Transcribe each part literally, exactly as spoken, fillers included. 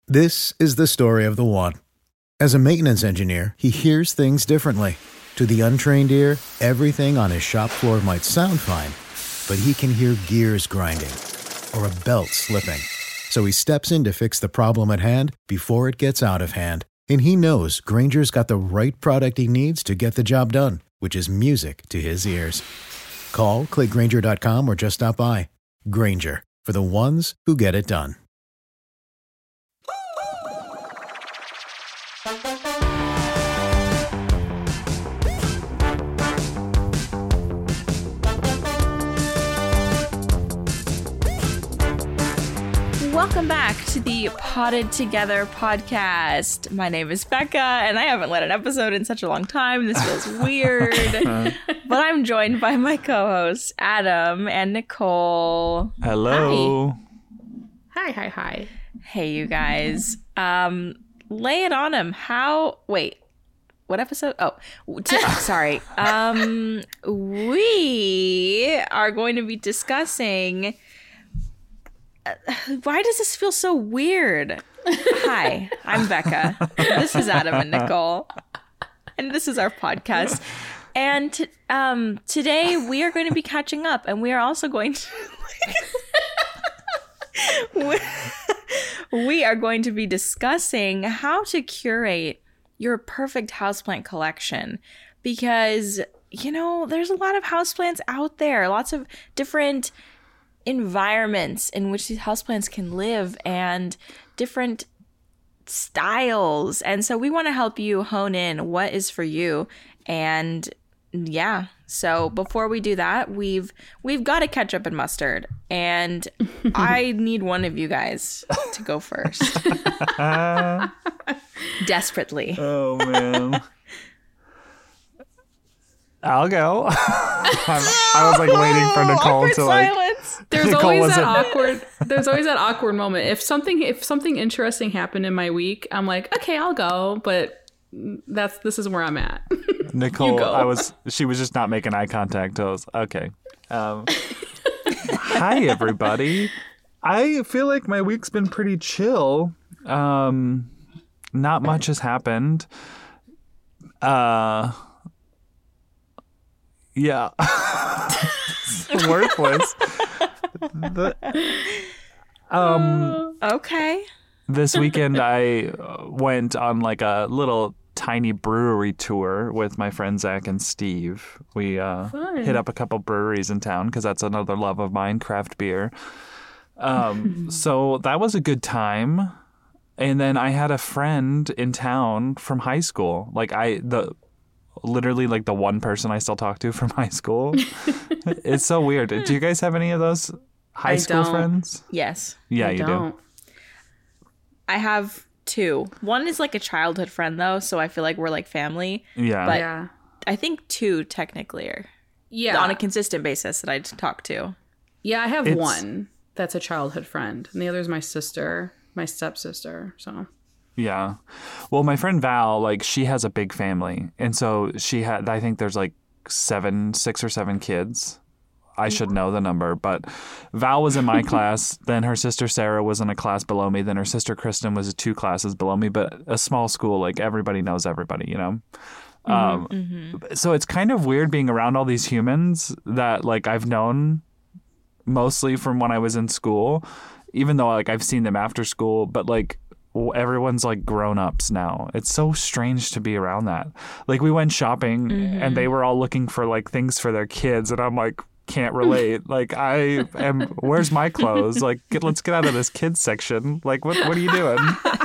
This is the story of the one. As a maintenance engineer, he hears things differently. To the untrained ear, everything on his shop floor might sound fine, but he can hear gears grinding or a belt slipping. So he steps in to fix the problem at hand before it gets out of hand. And he knows Grainger's got the right product he needs to get the job done, which is music to his ears. Call, click Grainger dot com, or just stop by. Grainger, for the ones who get it done. Welcome back to the Potted Together podcast. My name is Becca, and I haven't led an episode in such a long time. This feels weird. But I'm joined by my co-hosts, Adam and Nicole. Hello. Hi, hi, hi. Hey, you guys. Um, lay it on them. How... Wait. What episode? Oh, t- oh sorry. Um, we are going to be discussing... Why does this feel so weird? Hi, I'm Becca. This is Adam and Nicole. And this is our podcast. And t- um, today we are going to be catching up. And we are also going to... we are going to be discussing how to curate your perfect houseplant collection. Because, you know, there's a lot of houseplants out there. Lots of different... environments in which these houseplants can live and different styles. And so we want to help you hone in what is for you. And yeah, so before we do that, we've we've got to catch up in mustard. And I need one of you guys to go first. Desperately. Oh, man. I'll go. I was like waiting for Nicole Awkward to like. silence. There's Nicole always wasn't- that awkward. There's always that awkward moment. If something, if something interesting happened in my week, I'm like, okay, I'll go. But that's this is where I'm at. Nicole, You go. I was. She was just not making eye contact. I was okay. Um, hi, everybody. I feel like my week's been pretty chill. Um, not much has happened. Uh. Yeah. Worthless. The- um, Okay. this weekend I went on like a little tiny brewery tour with my friend Zach and Steve. We uh, Fun. hit up a couple breweries in town because that's another love of mine, craft beer. Um, so that was a good time. And then I had a friend in town from high school. Like I the. Literally like the one person I still talk to from high school. It's so weird. Do you guys have any of those high I school don't. friends? Yes. Yeah, I you don't. do. I have two. One is like a childhood friend though, so I feel like we're like family. Yeah. But Yeah. I think two technically are Yeah. on a consistent basis that I talk to. Yeah, I have It's- one that's a childhood friend, and the other is my sister, my stepsister. So Yeah. Well, my friend Val, like she has a big family. And so she had, I think there's like seven, six or seven kids. I should know the number, but Val was in my class. Then her sister Sarah was in a class below me. Then her sister Kristen was two classes below me, but a small school, like everybody knows everybody, you know? Um, So it's kind of weird being around all these humans that like I've known mostly from when I was in school, even though like I've seen them after school, but like w- everyone's like grown-ups now. It's so strange to be around that. Like we went shopping and they were all looking for like things for their kids and I'm like can't relate. Like I am where's my clothes? Like get, let's get out of this kids section. Like what what are you doing?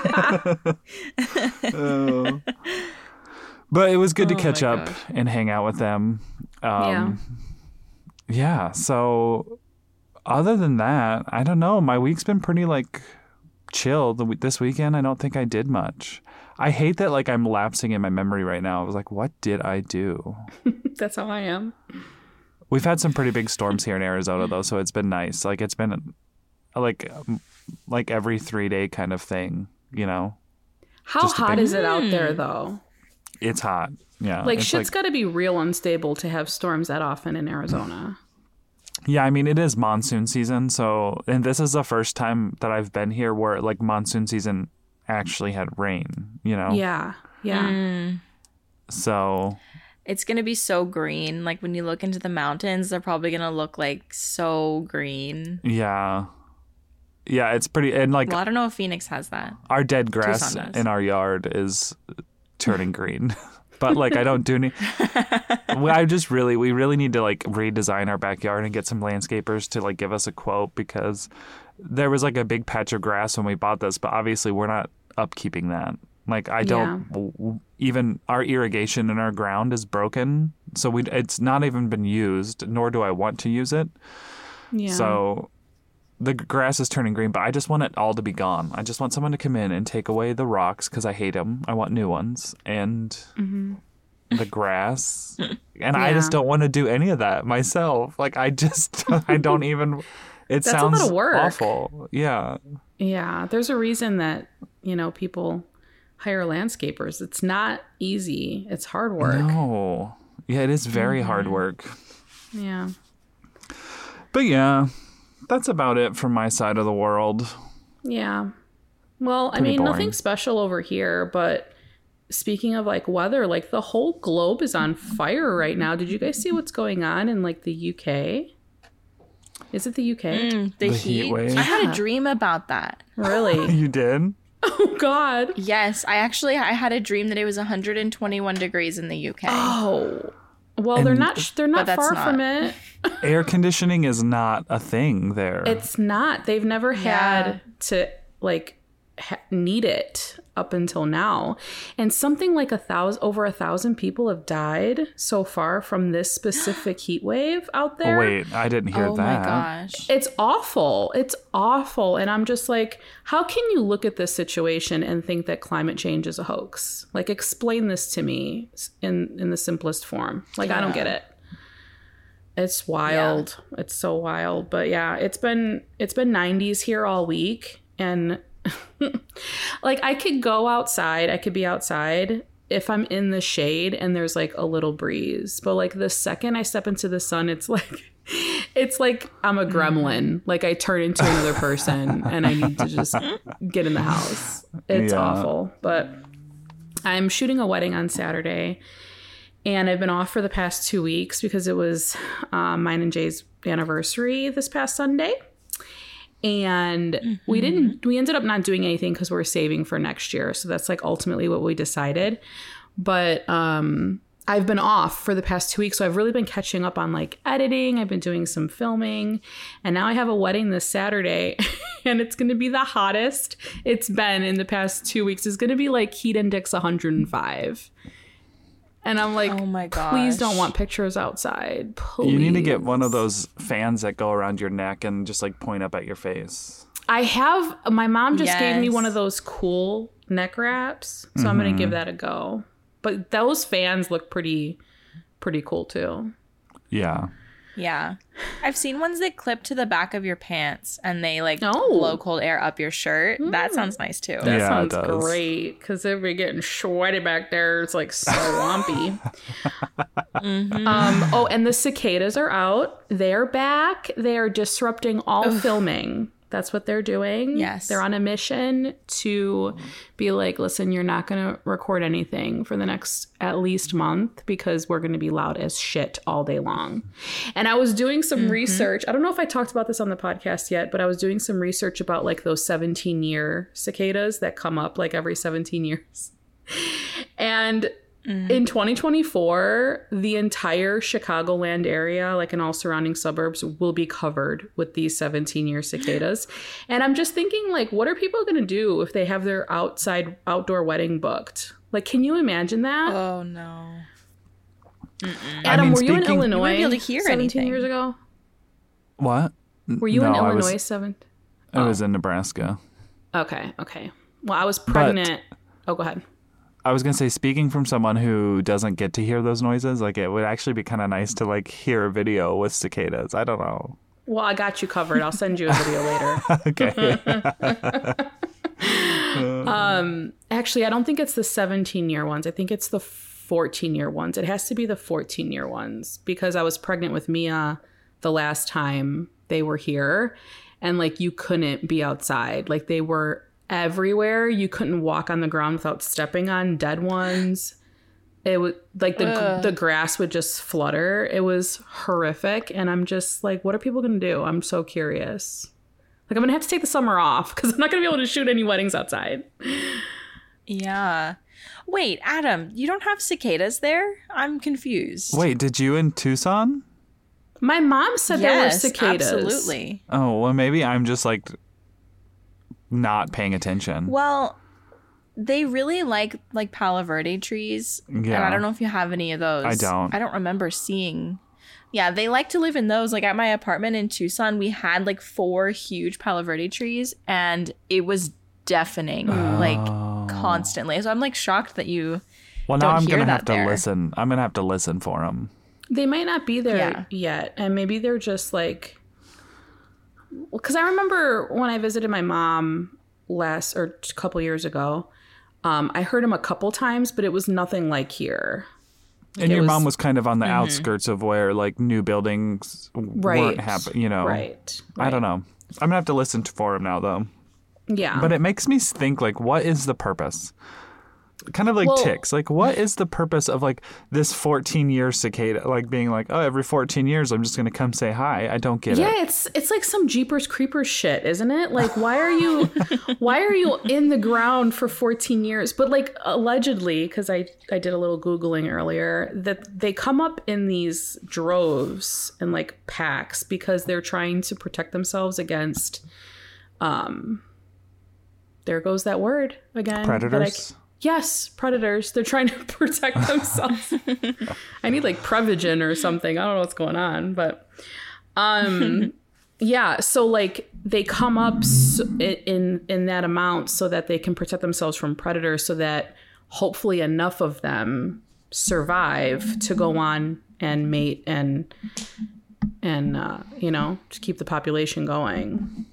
Oh. But it was good to Oh catch my up gosh. and hang out with them. Um, yeah. So other than that, I don't know. My week's been pretty like chill. The, we- this weekend, I don't think I did much. I hate that like I'm lapsing in my memory right now. I was like, what did I do? that's how I am. We've had some pretty big storms here in Arizona though, so it's been nice. Like it's been like um, like every three day kind of thing, you know. How Just a hot big- is it out there though? It's hot. Yeah. Like it's shit's got to be real unstable to have storms that often in Arizona. Yeah, I mean, it is monsoon season. So, and this is the first time that I've been here where like monsoon season actually had rain, you know? Yeah. Yeah. Mm. So It's going to be so green. Like when you look into the mountains, they're probably going to look like so green. yeah. Yeah, it's pretty, and like Well, I don't know if Phoenix has that. our dead grass Tucson does. in our yard is turning green. But like I don't do any well, I just really we really need to like redesign our backyard and get some landscapers to like give us a quote, because there was like a big patch of grass when we bought this, but obviously we're not upkeeping that. Like I don't Yeah. w- even our irrigation in our ground is broken, so we it's not even been used, nor do I want to use it. Yeah. So the grass is turning green, but I just want it all to be gone. I just want someone to come in and take away the rocks because I hate them. I want new ones, and Mm-hmm. the grass, and I just Yeah. don't want to do any of that myself. Like I just I don't even. It That's a lot sounds of work. awful. Yeah. Yeah. There's a reason that, you know, people hire landscapers. It's not easy. It's hard work. No. Yeah, it is very hard work. Yeah. But yeah, that's about it from my side of the world. Yeah. Well, I Pretty mean, boring. nothing special over here, but speaking of like weather, like the whole globe is on fire right now. Did you guys see what's going on in like the U K? Is it the U K? Mm, the, The heat heat. wave. I had Yeah. a dream about that. Really? You did? Oh God. Yes, I actually I had a dream that it was one hundred twenty-one degrees in the U K. Oh. Well, they're And- not. They're not that's far not- from it. Air conditioning is not a thing there. It's not. They've never Yeah. had to like ha- need it up until now, and something like a thousand, over a thousand people have died so far from this specific heat wave out Oh, there. wait, I didn't hear Oh that. my gosh. It's awful. It's awful. And I'm just like, how can you look at this situation and think that climate change is a hoax? Like, explain this to me in, in the simplest form. Like, I don't get it. It's wild. It's so wild. But yeah, it's been it's been nineties here all week. And like I could go outside. I could be outside if I'm in the shade and there's like a little breeze. But like the second I step into the sun, it's like it's like I'm a gremlin. Like I turn into another person and I need to just get in the house. It's Yeah. awful. But I'm shooting a wedding on Saturday. And I've been off for the past two weeks because it was um, mine and Jay's anniversary this past Sunday. And mm-hmm. we didn't, we ended up not doing anything because we're saving for next year. So that's like ultimately what we decided. But um, I've been off for the past two weeks. So I've really been catching up on like editing. I've been doing some filming. And now I have a wedding this Saturday. And it's going to be the hottest it's been in the past two weeks. It's going to be like heat index one hundred five. And I'm like, Oh my gosh. please don't want pictures outside. Please. You need to get one of those fans that go around your neck and just like point up at your face. I have, my mom just gave me Yes. one of those cool neck wraps. So I'm going to give that a go. But those fans look pretty, pretty cool too. Yeah. Yeah. I've seen ones that clip to the back of your pants and they like Oh. blow cold air up your shirt. That sounds nice too. That Yeah, it sounds does. great because they'll be getting sweaty back there. It's like swampy. Mhm. um, oh, and the cicadas are out. They're back. They are disrupting all filming. That's what they're doing. Yes. They're on a mission to be like, listen, you're not going to record anything for the next at least month because we're going to be loud as shit all day long. And I was doing some Mm-hmm. research. I don't know if I talked about this on the podcast yet, but I was doing some research about like those seventeen year cicadas that come up like every seventeen years. And in twenty twenty-four, the entire Chicagoland area, like in all surrounding suburbs, will be covered with these seventeen-year cicadas. And I'm just thinking, like, what are people going to do if they have their outside outdoor wedding booked? Like, can you imagine that? Oh no. Adam, mean, were you in speaking- Illinois You wouldn't be able to hear seventeen anything. years ago? What? Were you in No, I Illinois was- seven? I was in Nebraska. Okay, okay. Well, I was pregnant. Oh, go ahead. I was gonna say, speaking from someone who doesn't get to hear those noises, like it would actually be kind of nice to like hear a video with cicadas. I don't know. Well, I got you covered. I'll send you a video later. Okay. Um, actually, I don't think it's the seventeen year ones. I think it's the fourteen year ones. It has to be the fourteen year ones because I was pregnant with Mia the last time they were here and like you couldn't be outside. Like they were everywhere. You couldn't walk on the ground without stepping on dead ones. It was like the Ugh. the grass would just flutter. It was horrific. And I'm just like, what are people going to do? I'm so curious. Like, I'm going to have to take the summer off because I'm not going to be able to shoot any weddings outside. Yeah. Wait, Adam, you don't have cicadas there? I'm confused. Wait, did you in Tucson? My mom said there were Yes, cicadas. absolutely. Oh, well, maybe I'm just like not paying attention. Well, they really like like Palo Verde trees. And Yeah. I don't know if you have any of those. I don't. I don't remember seeing. Yeah, they like to live in those. Like at my apartment in Tucson, we had like four huge Palo Verde trees and it was deafening like constantly. So I'm like shocked that you Well, now don't I'm hear gonna that have to there. listen. I'm gonna have to listen for them. They might not be there Yeah. yet. And maybe they're just like, because I remember when I visited my mom last or a couple years ago, um, I heard him a couple times, but it was nothing like here. And it your mom was- was kind of on the Mm-hmm. outskirts of where like new buildings Right. weren't happening. You know, Right. I don't know. I'm gonna have to listen to, for him now, though. Yeah. But it makes me think like, what is the purpose? Kind of like Well- ticks. Like, what is the purpose of like this fourteen year cicada? Like being like, oh, every fourteen years, I'm just gonna come say hi. I don't get yeah, it. it's it's like some Jeepers Creepers shit, isn't it? Like, why are you why are you in the ground for fourteen years? But like allegedly, because I I did a little googling earlier, that they come up in these droves and like packs because they're trying to protect themselves against, um, there goes that word again. that I Predators. c- Yes, predators. They're trying to protect themselves. I need like Prevagen or something. I don't know what's going on, but um yeah, so like they come up s- in in that amount so that they can protect themselves from predators so that hopefully enough of them survive to go on and mate and and uh, you know, to keep the population going.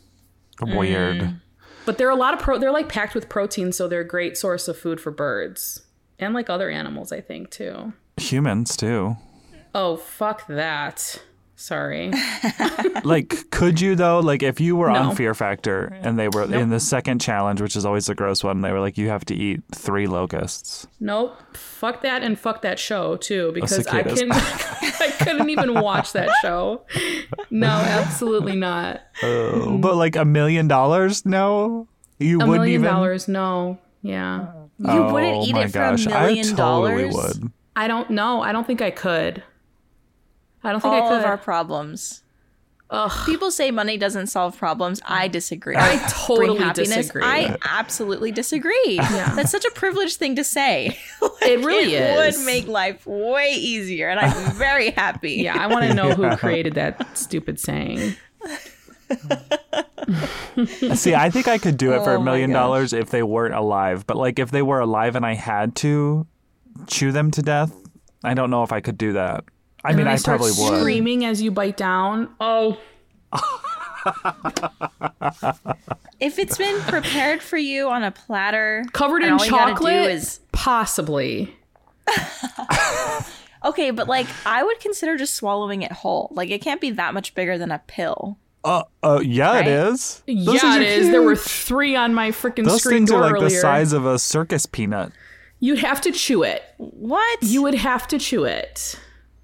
Weird. But they're a lot of pro. They're like packed with protein, so they're a great source of food for birds and like other animals, I think too. Humans too. Oh fuck that! Sorry. Like, could you though? Like, if you were No. on Fear Factor and they were in the second challenge, which is always the gross one, they were like, you have to eat three locusts. Nope. Fuck that and fuck that show too because I cicadas. can I couldn't even watch that show. No, absolutely not. Oh, but like a million dollars? No, you A wouldn't million even. dollars? No. Yeah. You wouldn't Oh eat my it for gosh, a million I totally dollars? would. I don't know. I don't think I could. I don't think All I could. of our problems. Ugh. People say money doesn't solve problems. I disagree. I Bring totally happiness. disagree. I absolutely disagree. That's such a privileged thing to say. It really it is. would make life way easier, and I'm very happy. Yeah, I want to know who created that stupid saying. See, I think I could do it for Oh a my million gosh. dollars if they weren't alive. But like, if they were alive and I had to chew them to death, I don't know if I could do that. I And mean, then I they start probably would. screaming as you bite down. Oh, If it's been prepared for you on a platter, covered and in all you gotta chocolate? do is Possibly. okay, but like I would consider just swallowing it whole. Like it can't be that much bigger than a pill. Uh, uh, yeah, Right? it is. Those yeah, things it are is. There were huge. three on my freaking Those screen things door are like earlier. the size of a circus peanut. You'd have to chew it. What? You would have to chew it.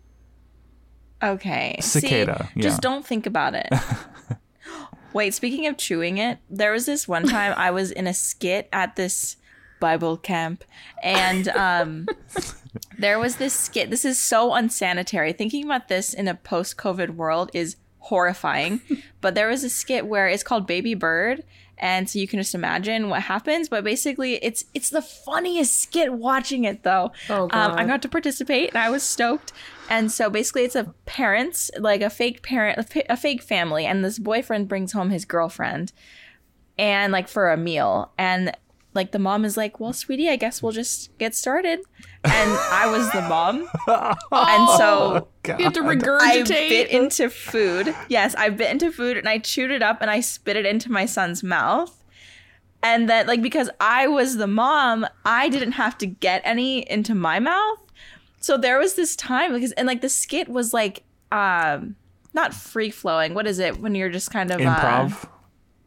Okay. Cicada, See, yeah. just don't think about it. Wait, speaking of chewing it, there was this one time I was in a skit at this Bible camp, and um, there was this skit. This is so unsanitary. Thinking about this in a post-COVID world is horrifying. But there was a skit where it's called Baby Bird, and so you can just imagine what happens. But basically, it's it's the funniest skit watching it, though. Oh, Um, I God. got to participate, and I was stoked. And so basically, it's a parents, like a fake parent, a, fa- a fake family, and this boyfriend brings home his girlfriend, and like for a meal, and like the mom is like, "Well, sweetie, I guess we'll just get started." And I was the mom, and so God. You have to I regurgitate. bit into food. Yes, I bit into food and I chewed it up and I spit it into my son's mouth. And then, like, because I was the mom, I didn't have to get any into my mouth. So there was this time, because, and like the skit was like, um, not free flowing. What is it when you're just kind of uh, Improv.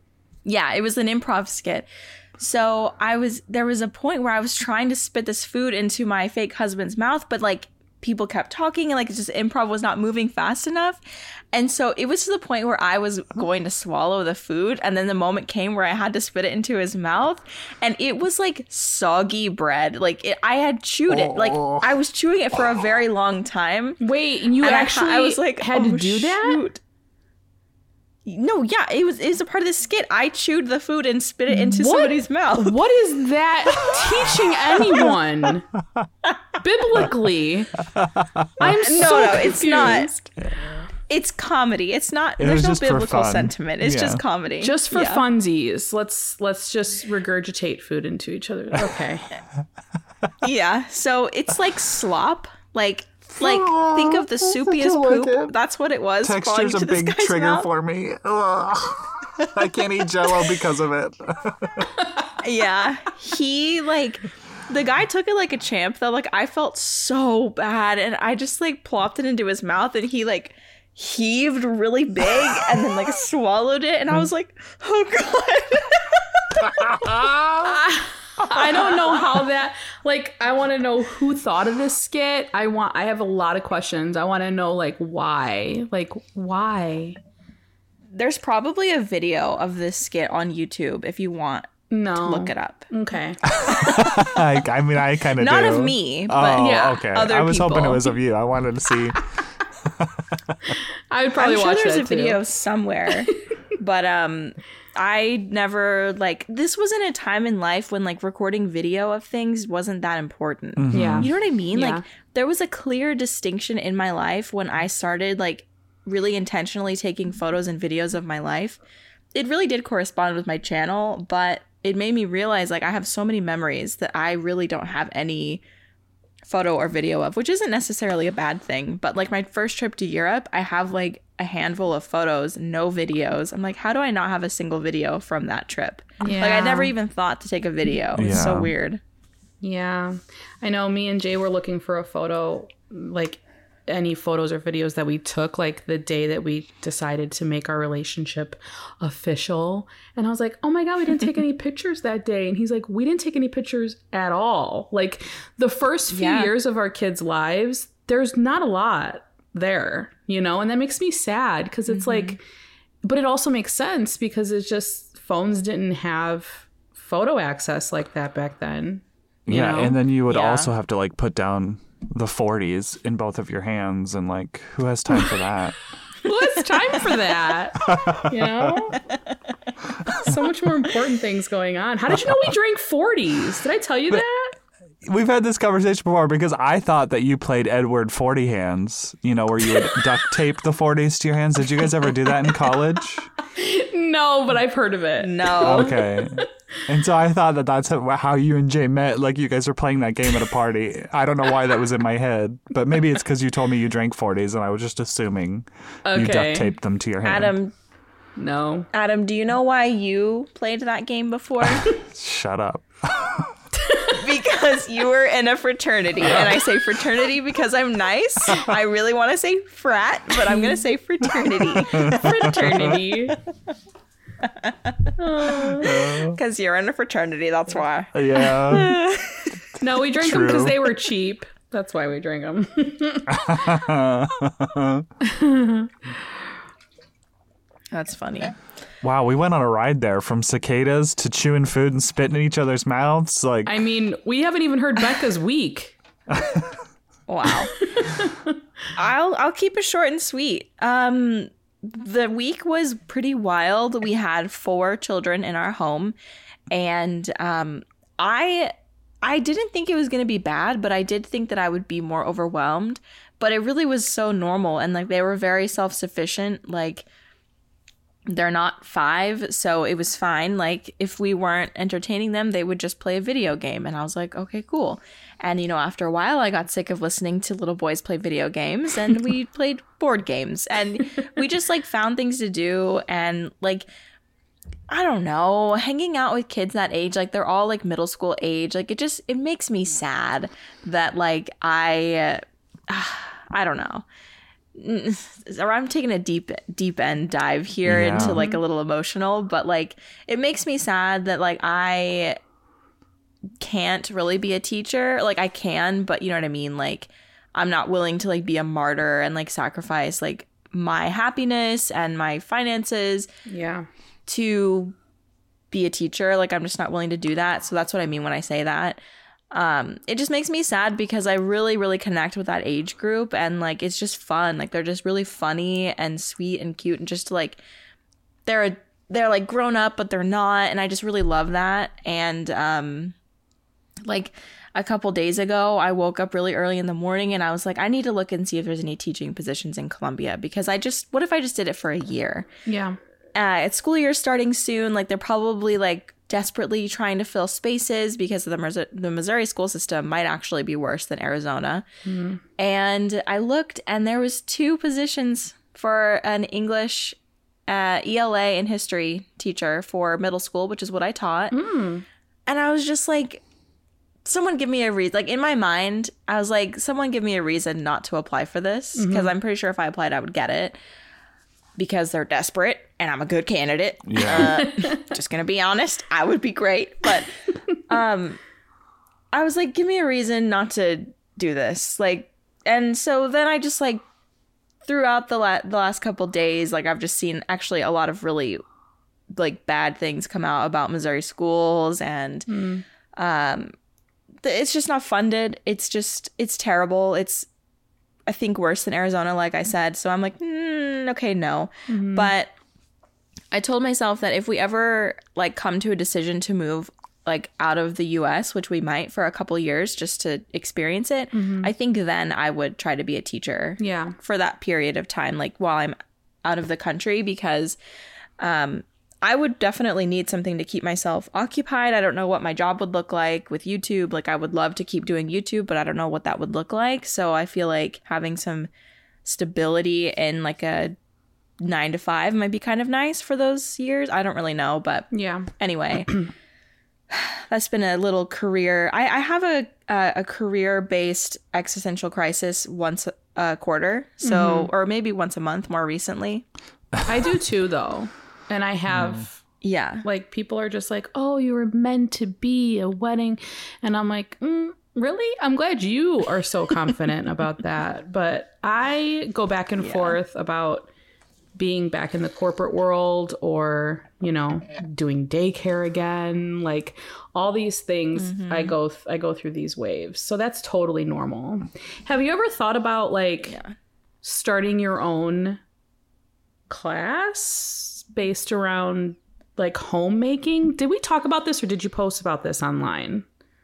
Yeah, it was an improv skit. So I was, there was a point where I was trying to spit this food into my fake husband's mouth, but like people kept talking and like just improv was not moving fast enough. And so it was to the point where I was going to swallow the food. And then the moment came where I had to spit it into his mouth. And it was like soggy bread. Like it, I had chewed it. Like I was chewing it for a very long time. Wait, and you and actually I, I was like, had oh, to do that? shoot. No, yeah, it was it was a part of the skit. I chewed the food and spit it into What? somebody's mouth. What is that teaching anyone? Biblically. I'm so No, no, confused. it's not. It's comedy. It's not. It There's was no just for biblical fun. sentiment. It's Yeah. just comedy. Just for Yeah. funsies. Let's let's just regurgitate food into each other. Okay. Yeah. So it's like slop. Like like think of the soupiest poop. That's what it was. falling Texture's a into this big guy's trigger mouth. for me. Ugh. I can't eat Jello because of it. Yeah. He like the guy took it like a champ though. Like I felt so bad and I just like plopped it into his mouth and he like heaved really big and then like swallowed it and I was like, oh god. I don't know how that like I want to know who thought of this skit. I want I have a lot of questions. I want to know like why. Like why? There's probably a video of this skit on YouTube if you want No. to look it up. Okay. I, I mean, I kind of do. Not of me, but Oh, yeah, okay. other I was hoping it people. was of you. I wanted to see. I would probably I'm sure watch there's that a video too. somewhere, but um, I never like this wasn't a time in life when like recording video of things wasn't that important. Yeah. You know what I mean? Yeah. Like there was a clear distinction in my life when I started like really intentionally taking photos and videos of my life. It really did correspond with my channel, but it made me realize like I have so many memories that I really don't have any photo or video of, which isn't necessarily a bad thing. But like my first trip to Europe, I have like a handful of photos, no videos. I'm like, how do I not have a single video from that trip? Like I never Yeah. even thought to take a video. It's so Yeah. weird. Yeah. I know me and Jay were looking for a photo, like any photos or videos that we took, like the day that we decided to make our relationship official. And I was like, oh my God, we didn't take any pictures that day. And he's like, we didn't take any pictures at all. Like the first few Yeah. years of our kids' lives, there's not a lot there, you know? And that makes me sad because it's like, but it also makes sense because it's just phones didn't have photo access like that back then. you Yeah, know? and then you would Yeah. also have to like put down the forties in both of your hands, and like, who has time for that? Who has time for that? You know? So much more important things going on. How did you know we drank forties? Did I tell you that? We've had this conversation before because I thought that you played Edward Forty Hands, you know, where you would duct tape the forties to your hands. Did you guys ever do that in college? No, but I've heard of it. No. Okay. And so I thought that that's how you and Jay met. Like you guys were playing that game at a party. I don't know why that was in my head, but maybe it's because you told me you drank forties and I was just assuming you Okay. duct taped them to your hand. Adam, No. Adam, do you know why you played that game before? Shut up. Because you were in a fraternity. And I say fraternity because I'm nice. I really want to say frat, but I'm going to say fraternity. Fraternity. Because you're in a fraternity, that's why. Yeah. No, we drank them because True. they were cheap. That's why we drank them. That's funny. Wow, we went on a ride there from cicadas to chewing food and spitting in each other's mouths. Like, I mean, we haven't even heard Becca's week. Wow. I'll I'll keep it short and sweet. Um the week was pretty wild. We had four children in our home and um I I didn't think it was going to be bad, but I did think that I would be more overwhelmed, but it really was so normal and like they were very self-sufficient. Like they're not five, so it was fine. Like if we weren't entertaining them, they would just play a video game. And I was like, okay, cool. And, you know, after a while, I got sick of listening to little boys play video games and we played board games and we just like found things to do. And like, I don't know, hanging out with kids that age, like they're all like middle school age. Like it just, it makes me sad that like I, uh, I don't know. or I'm taking a deep deep end dive here Yeah. into like a little emotional, but like it makes me sad that like I can't really be a teacher. Like I can, but you know what I mean? Like I'm not willing to like be a martyr and like sacrifice like my happiness and my finances Yeah. to be a teacher. Like I'm just not willing to do that. So that's what I mean when I say that. Um, it just makes me sad because I really, really connect with that age group, and like it's just fun. Like they're just really funny and sweet and cute, and just like they're they're like grown up, but they're not, and I just really love that. And um, like a couple days ago, I woke up really early in the morning, and I was like, I need to look and see if there's any teaching positions in Columbia, because I just what if I just did it for a year? Yeah. Uh, it's school year starting soon. Like they're probably like desperately trying to fill spaces because the Missouri, the Missouri school system might actually be worse than Arizona. Mm-hmm. And I looked, and there was two positions for an English uh, E L A and history teacher for middle school, which is what I taught. Mm. And I was just like, someone give me a reason. Like in my mind, I was like, someone give me a reason not to apply for this, because mm-hmm. I'm pretty sure if I applied, I would get it. Because they're desperate and I'm a good candidate. Yeah. Uh, just going to be honest. I would be great. But um, I was like, give me a reason not to do this. Like, and so then I just like throughout the, la- the last couple days, like I've just seen actually a lot of really like bad things come out about Missouri schools, and mm. um, th- it's just not funded. It's just, it's terrible. It's, I think, worse than Arizona, like I said. So I'm like, mm, okay, no. Mm-hmm. But I told myself that if we ever like come to a decision to move like out of the U S, which we might for a couple years just to experience it, mm-hmm. I think then I would try to be a teacher. Yeah. For that period of time, like while I'm out of the country, because um, I would definitely need something to keep myself occupied. I don't know what my job would look like with YouTube. Like I would love to keep doing YouTube, but I don't know what that would look like. So I feel like having some stability in like a nine to five might be kind of nice for those years. I don't really know, but yeah. Anyway, that's been a little career. I, I have a a, a career-based existential crisis once a quarter, so mm-hmm. or maybe once a month more recently. I do too, though. And I have, yeah, like people are just like, oh, you were meant to be a wedding. And I'm like, mm, really? I'm glad you are so confident about that. But I go back and yeah. forth about being back in the corporate world, or, you know, doing daycare again, like all these things. Mm-hmm. I go, th- I go through these waves. So that's totally normal. Have you ever thought about like yeah. starting your own class based around like homemaking? Did we talk about this, or did you post about this online?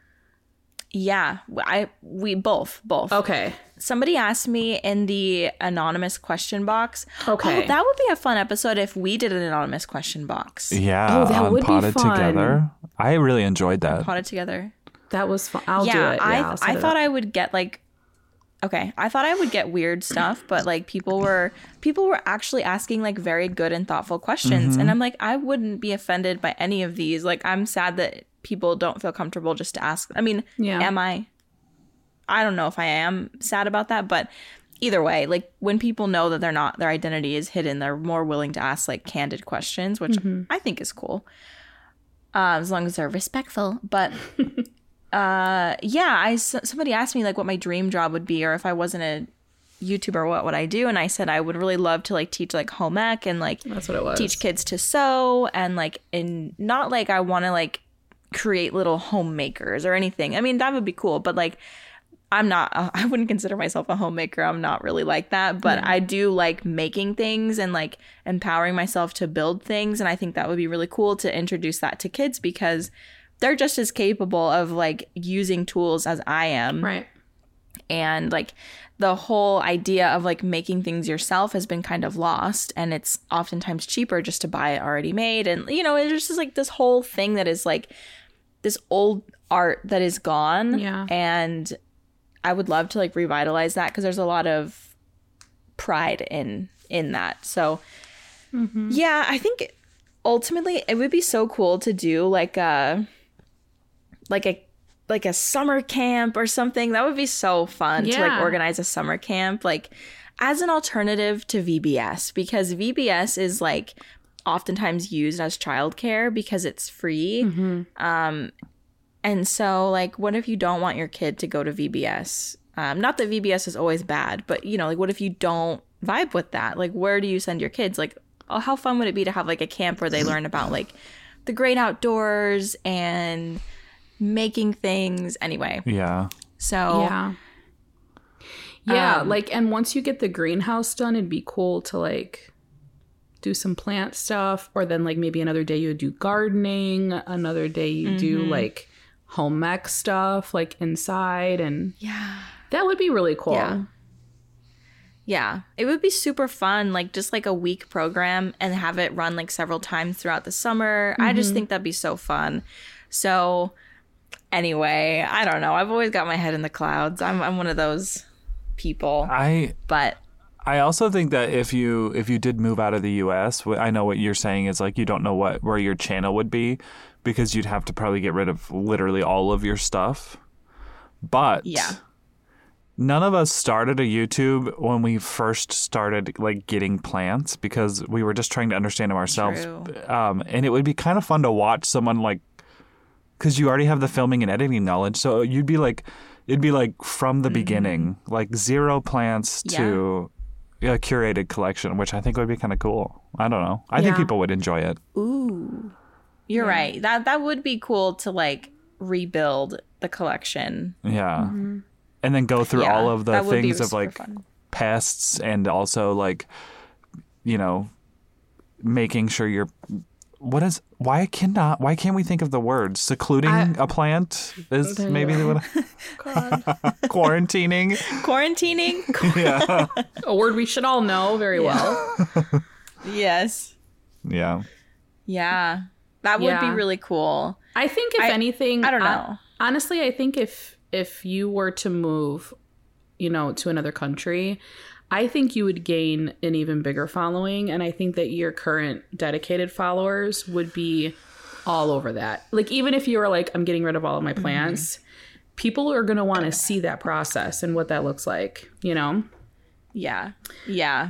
Yeah, I we both both. Okay. Somebody asked me in the anonymous question box. Okay. Oh, that would be a fun episode if we did an anonymous question box. Yeah. Oh, that on would be Potted fun. Together. I really enjoyed that. Potted Together. That was fun. I'll yeah, do it. I Yeah, I'll set I it thought up. I would get like okay, I thought I would get weird stuff, but like people were people were actually asking like very good and thoughtful questions, Mm-hmm. and I'm like, I wouldn't be offended by any of these. Like I'm sad that people don't feel comfortable just to ask. I mean, Yeah. am I? I don't know if I am sad about that, but either way, like when people know that they're not, their identity is hidden, they're more willing to ask like candid questions, which mm-hmm. I think is cool. Uh, as long as they're respectful. But uh, yeah, I somebody asked me like what my dream job would be, or if I wasn't a YouTuber, what would I do? And I said I would really love to like teach like home ec and like That's what it was. teach kids to sew, and like in not like I want to like create little homemakers or anything. I mean, that would be cool, but like I'm not, uh, I wouldn't consider myself a homemaker. I'm not really like that, but yeah. I do like making things and like empowering myself to build things. And I think that would be really cool to introduce that to kids, because they're just as capable of like using tools as I am. Right. And like the whole idea of like making things yourself has been kind of lost, and it's oftentimes cheaper just to buy it already made. And, you know, it's just like this whole thing that is like this old art that is gone. Yeah. And I would love to like revitalize that, because there's a lot of pride in in that. So mm-hmm. yeah, I think ultimately it would be so cool to do like a like a like a summer camp or something. That would be so fun Yeah. to like organize a summer camp, like as an alternative to V B S, because V B S is like oftentimes used as childcare because it's free. Mm-hmm. Um, and so like, what if you don't want your kid to go to V B S? Um, not that V B S is always bad, but you know, like what if you don't vibe with that? Like, where do you send your kids? Like, oh, how fun would it be to have like a camp where they learn about like the great outdoors and making things anyway. Yeah. So Yeah. Yeah, Um, like, and once you get the greenhouse done, it'd be cool to like do some plant stuff, or then like maybe another day you would do gardening, another day you do Mm-hmm. like home ec stuff like inside, and yeah. that would be really cool. Yeah. Yeah, it would be super fun, like just like a week program and have it run like several times throughout the summer. I just think that'd be so fun. So anyway, I don't know. I've always got my head in the clouds. I'm I'm one of those people. I But I also think that if you if you did move out of the U S, wh- I know what you're saying is like you don't know what where your channel would be because you'd have to probably get rid of literally all of your stuff. But yeah. none of us started a YouTube when we first started like getting plants because we were just trying to understand them ourselves. True. Um, and it would be kind of fun to watch someone like, because you already have the filming and editing knowledge. So you'd be like, it'd be like from the beginning, like zero plants to a curated collection, which I think would be kind of cool. I don't know. I think Yeah. people would enjoy it. Ooh. You're right. That that would be cool to like rebuild the collection. Yeah. And then go through Yeah, all of the that would be things of super like fun. pests and also like, you know, making sure you're, what is, why cannot, why can't we think of the word? Secluding I- a plant is There you maybe go. what, God. quarantining. Quarantining? Yeah. A word we should all know very well. Yes. Yeah. Yeah. That would be Yeah. really cool. I think if I- anything, I don't hon- know. honestly, I think if if you were to move, you know, to another country, I think you would gain an even bigger following, and I think that your current dedicated followers would be all over that. Like even if you were like, I'm getting rid of all of my plants, people are going to want to see that process and what that looks like, you know? Yeah. Yeah.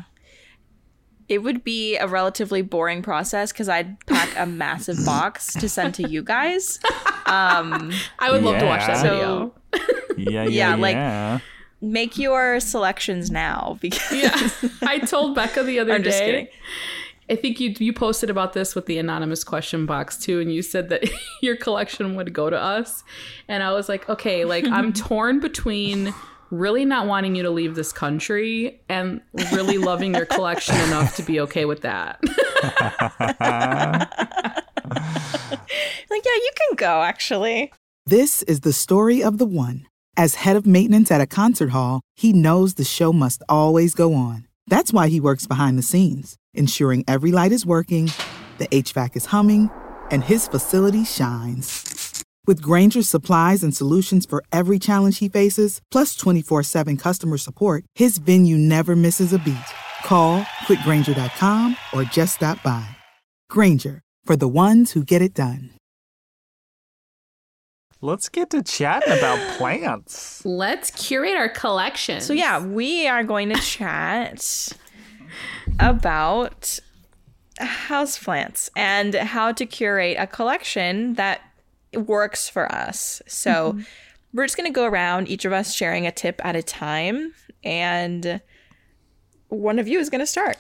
It would be a relatively boring process because I'd pack a massive box to send to you guys. Um, I would love to watch that Yeah. video. Yeah. Yeah. Yeah, like- yeah. make your selections now because Yeah. I told Becca the other I'm just day. kidding. I think you you posted about this with the anonymous question box too, and you said that your collection would go to us. And I was like, okay, like I'm torn between really not wanting you to leave this country and really loving your collection enough to be okay with that. like, yeah, you can go actually. This is the story of the one. As head of maintenance at a concert hall, he knows the show must always go on. That's why he works behind the scenes, ensuring every light is working, the H V A C is humming, and his facility shines. With Granger's supplies and solutions for every challenge he faces, plus twenty-four seven customer support, his venue never misses a beat. Call quick granger dot com or just stop by. Granger, for the ones who get it done. Let's get to chatting about plants. Let's curate our collection. So yeah, we are going to chat about houseplants and how to curate a collection that works for us. So we're just going to go around, each of us sharing a tip at a time, and one of you is going to start.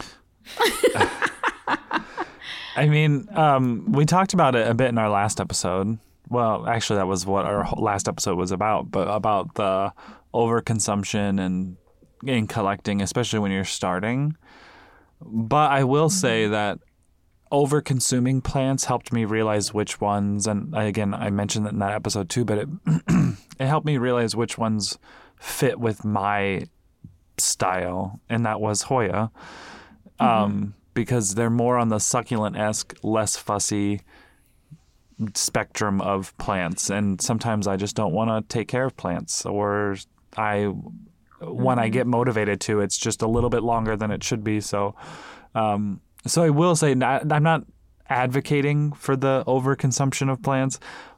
I mean, um, we talked about it a bit in our last episode. Well, actually, that was what our whole last episode was about, but about the overconsumption and in collecting, especially when you're starting. But I will say that over-consuming plants helped me realize which ones, and I, again, I mentioned that in that episode too, but it it helped me realize which ones fit with my style, and that was Hoya, um, mm-hmm. because they're more on the succulent-esque, less fussy spectrum of plants, and sometimes I just don't want to take care of plants, or I when I get motivated to, it's just a little bit longer than it should be. So, um, so I will say, not, I'm not advocating for the overconsumption of plants,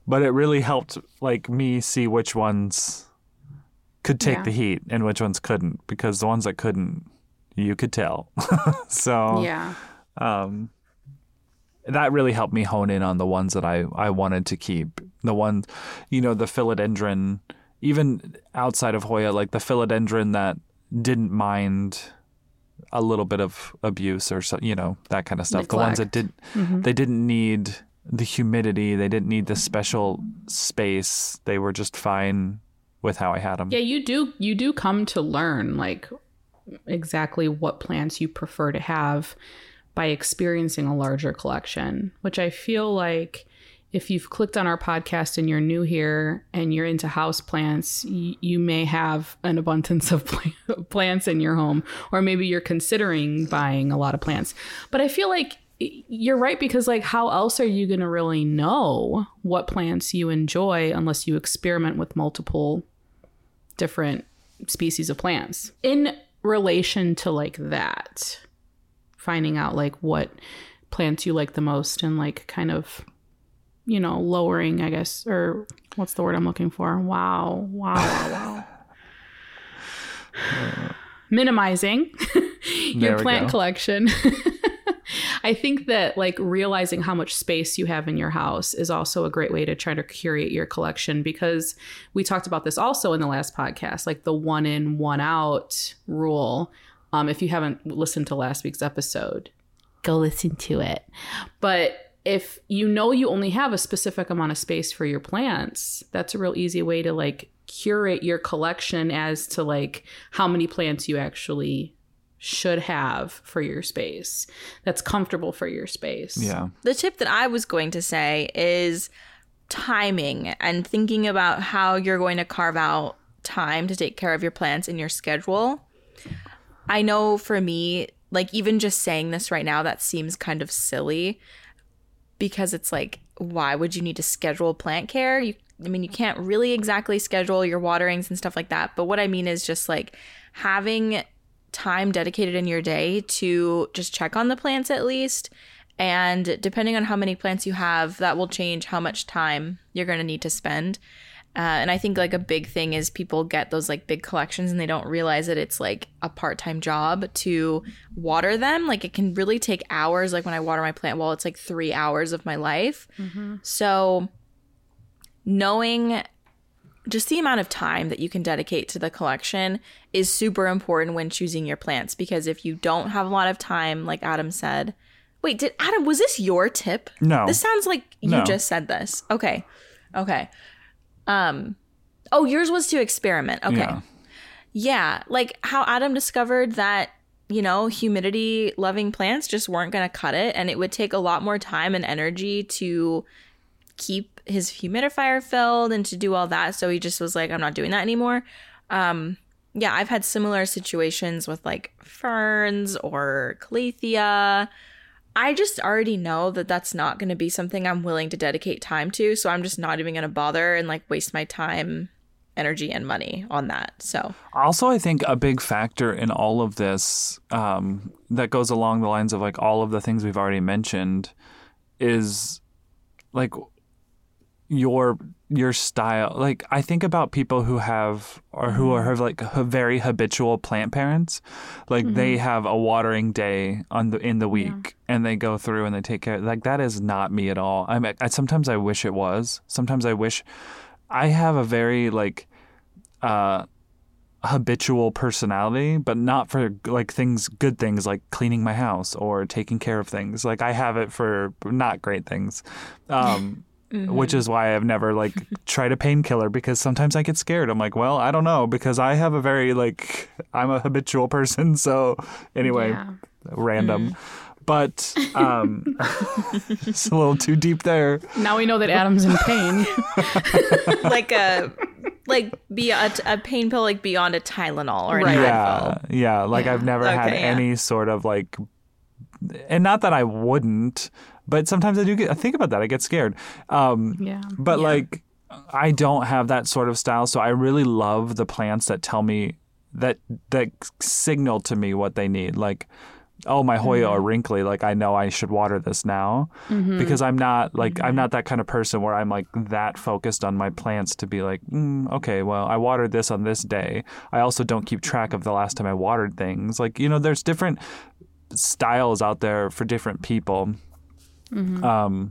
but it really helped like me see which ones could take Yeah. the heat and which ones couldn't, because the ones that couldn't, you could tell. So Yeah. um, that really helped me hone in on the ones that I, I wanted to keep. The ones, you know, the philodendron, even outside of Hoya, like the philodendron that didn't mind a little bit of abuse or so, you know, that kind of stuff. The ones that did, Mm-hmm. they didn't need the humidity, they didn't need the special space. They were just fine with how I had them. Yeah, you do you do come to learn like exactly what plants you prefer to have by experiencing a larger collection, which I feel like if you've clicked on our podcast and you're new here and you're into house plants, y- you may have an abundance of pl- plants in your home, or maybe you're considering buying a lot of plants. But I feel like y- you're right, because like how else are you going to really know what plants you enjoy unless you experiment with multiple different species of plants? In relation to like that, finding out like what plants you like the most and like kind of, you know, lowering, I guess, or what's the word I'm looking for? Wow, wow, wow, wow. Minimizing your we plant go. collection. I think that like realizing how much space you have in your house is also a great way to try to curate your collection, because we talked about this also in the last podcast, like the one in, one out rule. Um, if you haven't listened to last week's episode, go listen to it. But if you know you only have a specific amount of space for your plants, that's a real easy way to like curate your collection as to like how many plants you actually should have for your space that's comfortable for your space. Yeah. The tip that I was going to say is timing and thinking about how you're going to carve out time to take care of your plants in your schedule. I know for me, like even just saying this right now, that seems kind of silly, because it's like, why would you need to schedule plant care? You, I mean, you can't really exactly schedule your waterings and stuff like that. But what I mean is just like having time dedicated in your day to just check on the plants at least. And depending on how many plants you have, that will change how much time you're going to need to spend. Uh, and I think like a big thing is people get those like big collections and they don't realize that it's like a part-time job to water them. Like it can really take hours. Like when I water my plant wall, it's like three hours of my life. Mm-hmm. So knowing just the amount of time that you can dedicate to the collection is super important when choosing your plants, because if you don't have a lot of time, like Adam said, wait, did Adam, was this your tip? No. This sounds like you No. just said this. Okay. Okay. Um, oh, yours was to experiment. Okay. Yeah. Yeah. Like how Adam discovered that, you know, humidity loving plants just weren't going to cut it. And it would take a lot more time and energy to keep his humidifier filled and to do all that. So he just was like, I'm not doing that anymore. Um, yeah, I've had similar situations with like ferns or calathea. I just already know that that's not going to be something I'm willing to dedicate time to. So I'm just not even going to bother and like waste my time, energy, and money on that. So Also, I think a big factor in all of this um, that goes along the lines of like all of the things we've already mentioned is like your your style. Like I think about people who have or who are like ha- very habitual plant parents. Like mm-hmm. they have a watering day on the in the week yeah. and they go through and they take care. Like that is not me at all. I'm I, sometimes I wish it was. Sometimes I wish I have a very like uh habitual personality, but not for like things, good things like cleaning my house or taking care of things. Like I have it for not great things. Um Mm-hmm. Which is why I've never like tried a painkiller, because sometimes I get scared. I'm like, well, I don't know, because I have a very like I'm a habitual person. So anyway, yeah. random. Mm. But um, it's a little too deep there. Now we know that Adam's in pain. like a like be a, a pain pill like beyond a Tylenol or an right. Advil. Yeah, yeah. Like yeah. I've never okay, had yeah. any sort of like, and not that I wouldn't. But sometimes I do get, I think about that. I get scared. Um, yeah. But yeah. like, I don't have that sort of style. So I really love the plants that tell me, that that signal to me what they need. Like oh, my Hoya Mm-hmm. are wrinkly. Like, I know I should water this now Mm-hmm. because I'm not like, Mm-hmm. I'm not that kind of person where I'm like that focused on my plants to be like, mm, okay, well, I watered this on this day. I also don't keep track of the last time I watered things. Like, you know, there's different styles out there for different people. Mm-hmm. Um,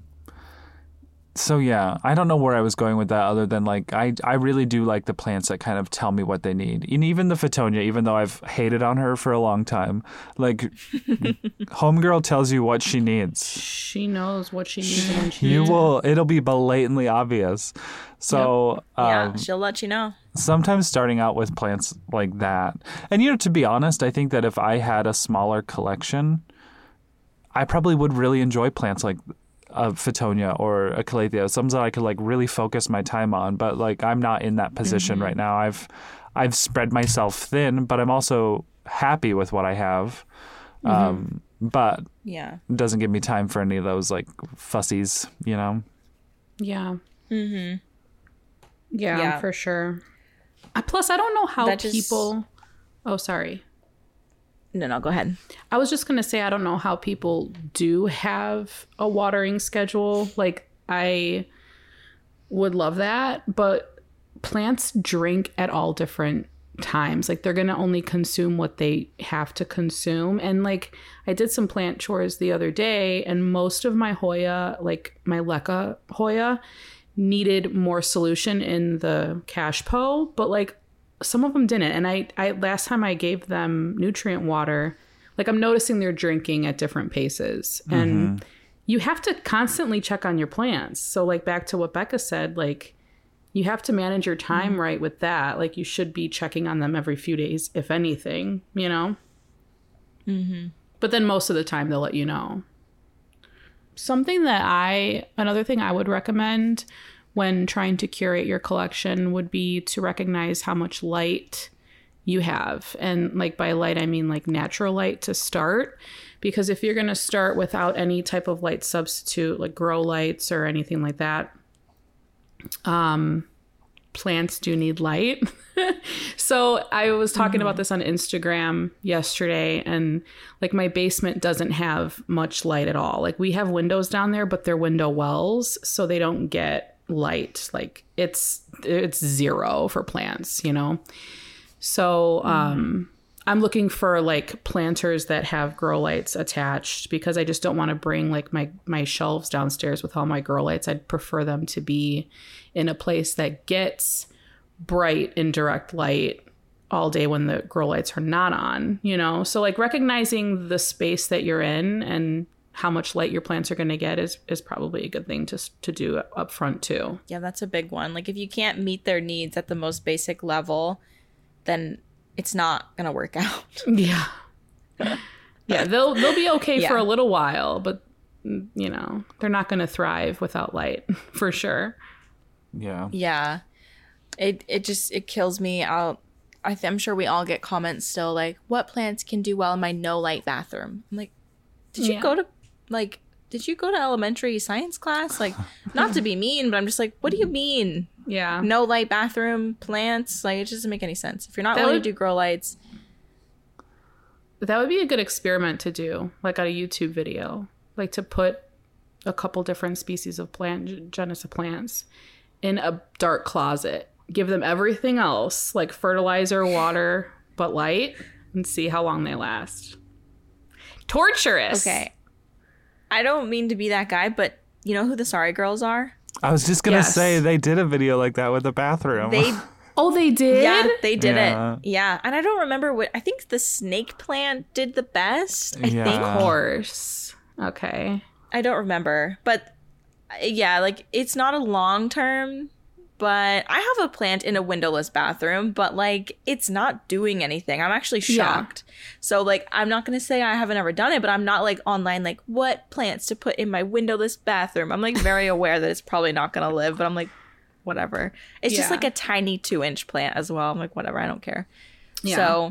so yeah, I don't know where I was going with that other than like I I really do like the plants that kind of tell me what they need. And even the Fittonia, even though I've hated on her for a long time, like homegirl tells you what she needs. She knows what she needs and when she You needs it. will it'll be blatantly obvious. So Yeah, um, she'll let you know. sometimes starting out with plants like that. And you know, to be honest, I think that if I had a smaller collection, I probably would really enjoy plants like a Fittonia or a Calathea, some that I could like really focus my time on. But like I'm not in that position right now. I've I've spread myself thin, but I'm also happy with what I have. Um, but Yeah. it doesn't give me time for any of those like fussies, you know. Yeah. Mm-hmm. Yeah, Yeah. for sure. Uh, Plus, I don't know how That just- people. Oh, sorry. No, no, go ahead. I was just going to say, I don't know how people do have a watering schedule. Like, I would love that, but plants drink at all different times. Like, they're going to only consume what they have to consume. And, like, I did some plant chores the other day, and most of my Hoya, like my Leca Hoya, needed more solution in the cash po, but, like, some of them didn't. And I, I last time I gave them nutrient water, like I'm noticing they're drinking at different paces. And you have to constantly check on your plants. So like back to what Becca said, like you have to manage your time right with that. Like you should be checking on them every few days, if anything, you know? Mm-hmm. But then most of the time they'll let you know. Something that I, another thing I would recommend when trying to curate your collection would be to recognize how much light you have. And like by light, I mean like natural light to start. Because if you're going to start without any type of light substitute, like grow lights or anything like that, um, plants do need light. So I was talking about this on Instagram yesterday, and like my basement doesn't have much light at all. Like we have windows down there, but they're window wells, so they don't get light. Like it's it's zero for plants, you know. So um I'm looking for like planters that have grow lights attached, because I just don't want to bring like my my shelves downstairs with all my grow lights. I'd prefer them to be in a place that gets bright and direct light all day when the grow lights are not on, you know. So like recognizing the space that you're in and how much light your plants are going to get is is probably a good thing to to do up front too. Yeah, that's a big one. Like if you can't meet their needs at the most basic level, then it's not going to work out. Yeah. Yeah, they'll they'll be okay Yeah. for a little while, but you know, they're not going to thrive without light for sure. Yeah. Yeah. It it just it kills me. I'll I th- I'm sure we all get comments still like, what plants can do well in my no light bathroom? I'm like, did you Yeah. go to like did you go to elementary science class? Like, not to be mean, but I'm just like, what do you mean? Yeah. No light bathroom, plants? Like, it just doesn't make any sense. If you're not That willing would- to do grow lights, That would be a good experiment to do, like on a YouTube video, like to put a couple different species of plant, genus of plants, in a dark closet. Give them everything else, like fertilizer, water, but light, and see how long they last. Torturous. okay. I don't mean to be that guy, but you know who the Sorry Girls are? I was just gonna Yes. say they did a video like that with the bathroom. They Oh, they did? Yeah, they did Yeah. it. Yeah. And I don't remember what I think the snake plant did the best. I Yeah. think. Of course. Okay. I don't remember. But uh, yeah, like it's not a long term, but I have a plant in a windowless bathroom, but like it's not doing anything. I'm actually Yeah. shocked. So like I'm not going to say I haven't ever done it, but I'm not like online like what plants to put in my windowless bathroom. I'm like very aware that it's probably not going to live, but I'm like whatever. It's just Yeah. like a tiny two inch plant as well. I'm like whatever, I don't care. Yeah. So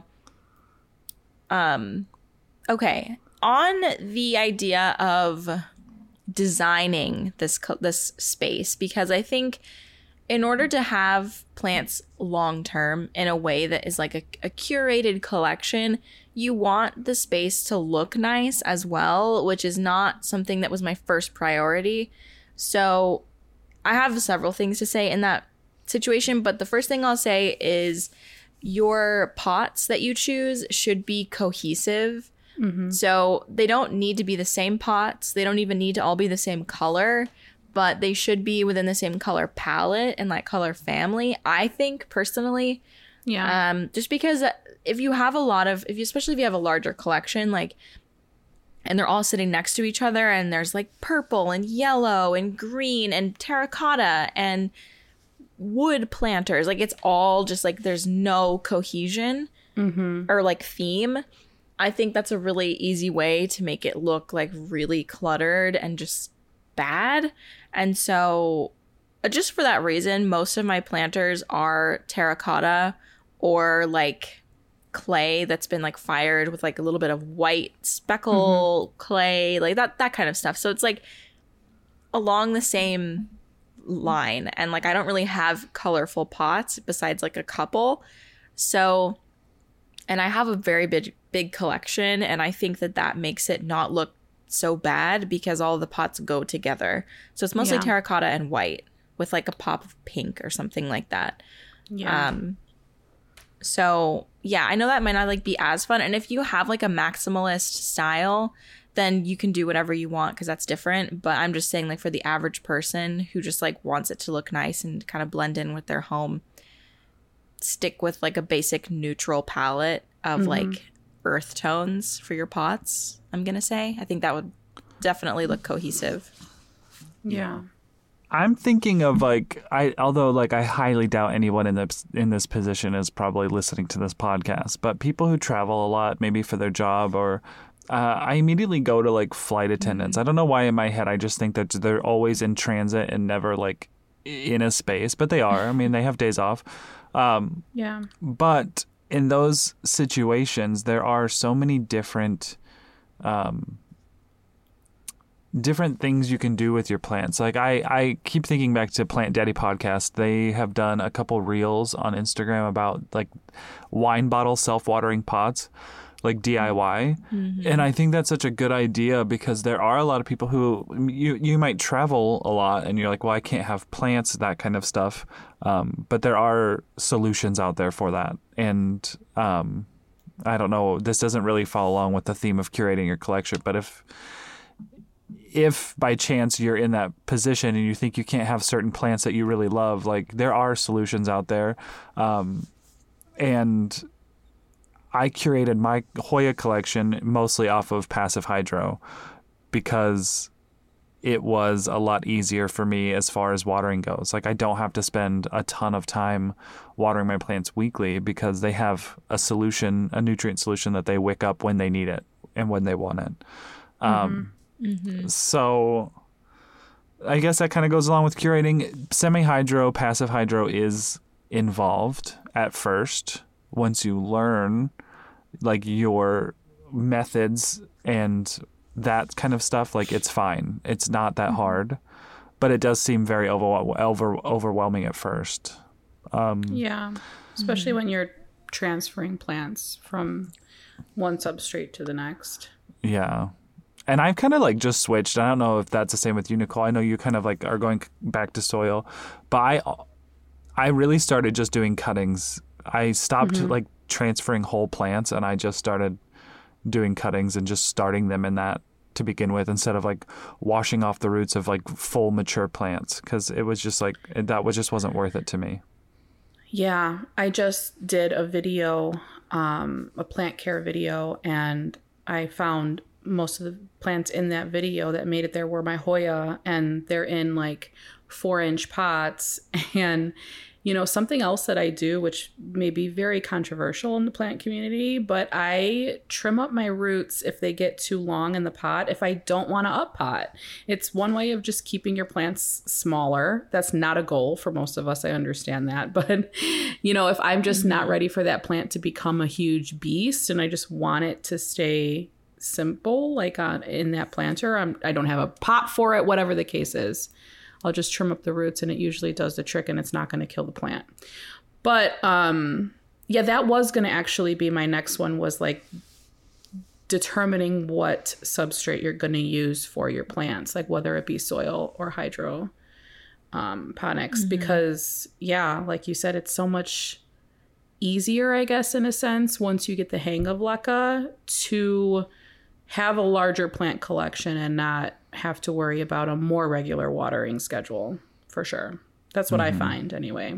um okay, on the idea of designing this co- this space, because I think in order to have plants long term in a way that is like a, a curated collection, you want the space to look nice as well, which is not something that was my first priority. So I have several things to say in that situation, but the first thing I'll say is your pots that you choose should be cohesive. Mm-hmm. So they don't need to be the same pots. They don't even need to all be the same color, but they should be within the same color palette and like color family, I think personally. Yeah. Um, just because if you have a lot of, if you, especially if you have a larger collection, like, and they're all sitting next to each other and there's like purple and yellow and green and terracotta and wood planters, like it's all just like there's no cohesion mm-hmm. or like theme. I think that's a really easy way to make it look like really cluttered and just bad. And so just for that reason, most of my planters are terracotta or like clay that's been like fired with like a little bit of white speckle mm-hmm. clay, like that that kind of stuff. So it's like along the same line. And like I don't really have colorful pots besides like a couple. So, and I have a very big big collection, and I think that that makes it not look so bad because all the pots go together. So it's mostly yeah. terracotta and white with like a pop of pink or something like that. Yeah. Um, so yeah, I know that might not like be as fun. And if you have like a maximalist style, then you can do whatever you want because that's different. But I'm just saying like for the average person who just like wants it to look nice and kind of blend in with their home, stick with like a basic neutral palette of mm-hmm. like earth tones for your pots, I'm gonna say. I think that would definitely look cohesive. Yeah. I'm thinking of like I although like I highly doubt anyone in this in this position is probably listening to this podcast, but people who travel a lot, maybe for their job or uh, I immediately go to like flight attendants. Mm-hmm. I don't know why in my head I just think that they're always in transit and never like in a space, but they are. I mean, they have days off. Um, yeah. But in those situations, there are so many different, um, different things you can do with your plants. Like I, I keep thinking back to Plant Daddy podcast. They have done a couple reels on Instagram about like wine bottle self-watering pots, like D I Y. Mm-hmm. And I think that's such a good idea because there are a lot of people who you, you might travel a lot and you're like, well, I can't have plants, that kind of stuff. Um, but there are solutions out there for that. And um, I don't know, this doesn't really follow along with the theme of curating your collection, but if if by chance you're in that position and you think you can't have certain plants that you really love, like there are solutions out there. Um, and I curated my Hoya collection mostly off of Passive Hydro because it was a lot easier for me as far as watering goes. Like I don't have to spend a ton of time watering my plants weekly because they have a solution, a nutrient solution that they wick up when they need it and when they want it. Mm-hmm. Um, mm-hmm. So I guess that kind of goes along with curating. Semi-hydro, passive hydro is involved at first. Once you learn like your methods and that kind of stuff, like it's fine. It's not that mm-hmm. hard, but it does seem very over, over, overwhelming at first. Um, yeah, especially mm-hmm. when you're transferring plants from one substrate to the next. Yeah. And I've kind of like just switched. I don't know if that's the same with you, Nicole. I know you kind of like are going back to soil, but I, I really started just doing cuttings. I stopped mm-hmm. like transferring whole plants and I just started doing cuttings and just starting them in that to begin with instead of like washing off the roots of like full mature plants because it was just like that was just wasn't worth it to me. Yeah, I just did a video, um, a plant care video, and I found most of the plants in that video that made it there were my Hoya, and they're in like four inch pots. And you know, something else that I do, which may be very controversial in the plant community, but I trim up my roots if they get too long in the pot, if I don't want to up pot. It's one way of just keeping your plants smaller. That's not a goal for most of us. I understand that. But, you know, if I'm just mm-hmm. not ready for that plant to become a huge beast and I just want it to stay simple, like on, in that planter, I'm, I don't have a pot for it, whatever the case is. I'll just trim up the roots and it usually does the trick and it's not going to kill the plant. But um, yeah, that was going to actually be my next one, was like determining what substrate you're going to use for your plants, like whether it be soil or hydro um, ponics, mm-hmm. because yeah, like you said, it's so much easier, I guess, in a sense, once you get the hang of LECA, to have a larger plant collection and not have to worry about a more regular watering schedule, for sure. That's what mm-hmm. I find anyway.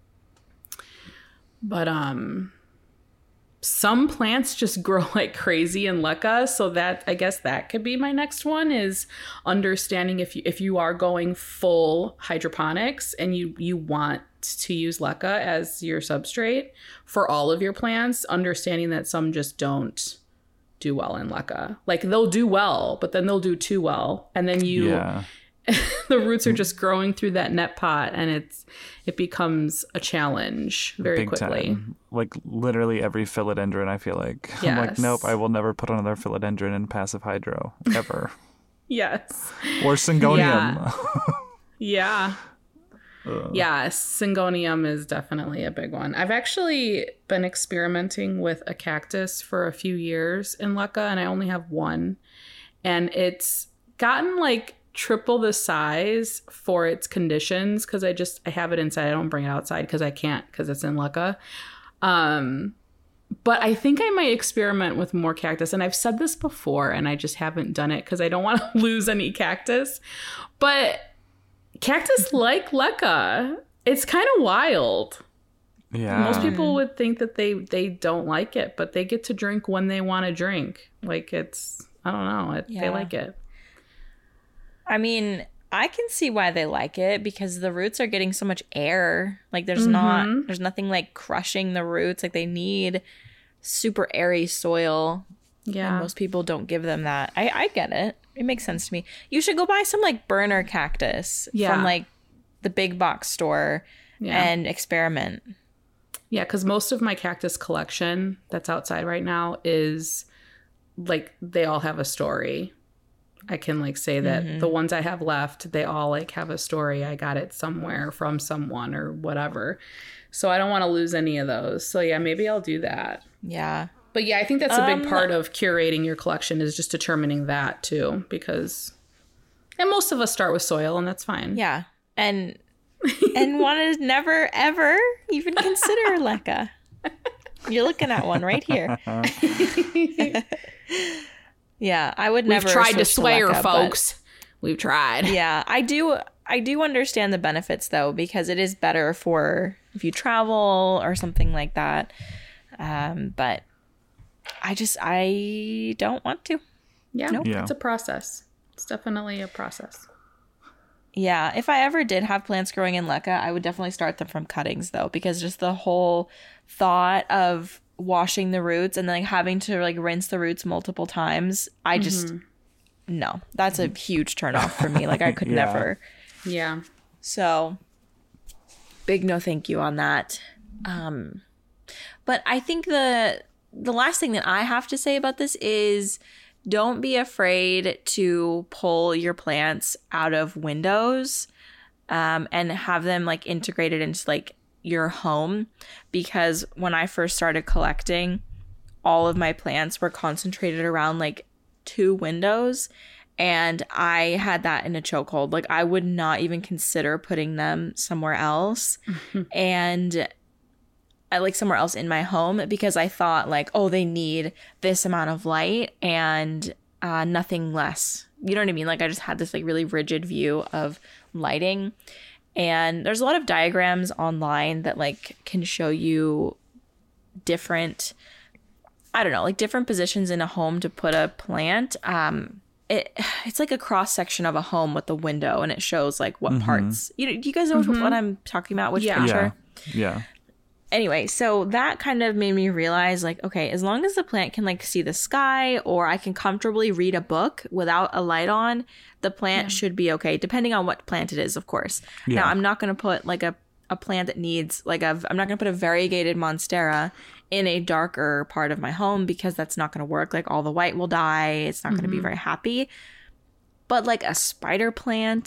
But um some plants just grow like crazy in LECA, so that, I guess that could be my next one, is understanding if you if you are going full hydroponics and you you want to use LECA as your substrate for all of your plants, understanding that some just don't do well in LECA. Like they'll do well, but then they'll do too well, and then you yeah. the roots are just growing through that net pot, and it's it becomes a challenge very Big quickly. Time. Like literally every philodendron, I feel like. Yes. I'm like, nope, I will never put another philodendron in passive hydro ever. Yes. Or syngonium. Yeah. yeah. Uh. Yeah, syngonium is definitely a big one. I've actually been experimenting with a cactus for a few years in LECA, and I only have one. And it's gotten like triple the size for its conditions, because I just I have it inside. I don't bring it outside because I can't, because it's in LECA. Um, but I think I might experiment with more cactus. And I've said this before, and I just haven't done it because I don't want to lose any cactus. But cactus like LECA, it's kind of wild. Yeah. Most people would think that they, they don't like it, but they get to drink when they want to drink. Like it's, I don't know, it, yeah. they like it. I mean, I can see why they like it, because the roots are getting so much air. Like there's mm-hmm. not, there's nothing like crushing the roots. Like they need super airy soil. Yeah. And most people don't give them that. I, I get it. It makes sense to me. You should go buy some like burner cactus yeah. from like the big box store yeah. and experiment. Yeah, because most of my cactus collection that's outside right now is like they all have a story. I can like say that mm-hmm. the ones I have left, they all like have a story. I got it somewhere from someone or whatever. So I don't want to lose any of those. So yeah, maybe I'll do that. Yeah. But yeah, I think that's a big um, part of curating your collection, is just determining that too, because and most of us start with soil, and that's fine. Yeah. And and want to never ever even consider LECA. You're looking at one right here. Yeah, I would never. We've tried to sway to her, LECA, folks. We've tried. Yeah, I do. I do understand the benefits though, because it is better for if you travel or something like that. Um, but I just I don't want to. Yeah, nope. yeah, it's a process. It's definitely a process. Yeah, if I ever did have plants growing in LECA, I would definitely start them from cuttings though, because just the whole thought of washing the roots and then like having to like rinse the roots multiple times, I just mm-hmm. no, that's a huge turnoff for me. Like I could yeah. never. Yeah. So big no thank you on that. Um, but I think the the last thing that I have to say about this is don't be afraid to pull your plants out of windows um, and have them like integrated into like your home, because when I first started collecting, all of my plants were concentrated around like two windows, and I had that in a chokehold. Like I would not even consider putting them somewhere else mm-hmm. and I like somewhere else in my home, because I thought like, oh, they need this amount of light and uh, nothing less. You know what I mean? Like I just had this like really rigid view of lighting. And there's a lot of diagrams online that like can show you different, I don't know, like different positions in a home to put a plant. Um, it it's like a cross section of a home with the window, and it shows like what mm-hmm. parts. You know, do you guys know mm-hmm. what I'm talking about? Which yeah. picture? Yeah. Yeah. Anyway, so that kind of made me realize like, okay, as long as the plant can like see the sky, or I can comfortably read a book without a light on, the plant yeah. should be okay, depending on what plant it is, of course. Yeah. Now, I'm not going to put like a, a plant that needs like a, I'm not going to put a variegated monstera in a darker part of my home, because that's not going to work. Like all the white will die. It's not mm-hmm. going to be very happy. But like a spider plant,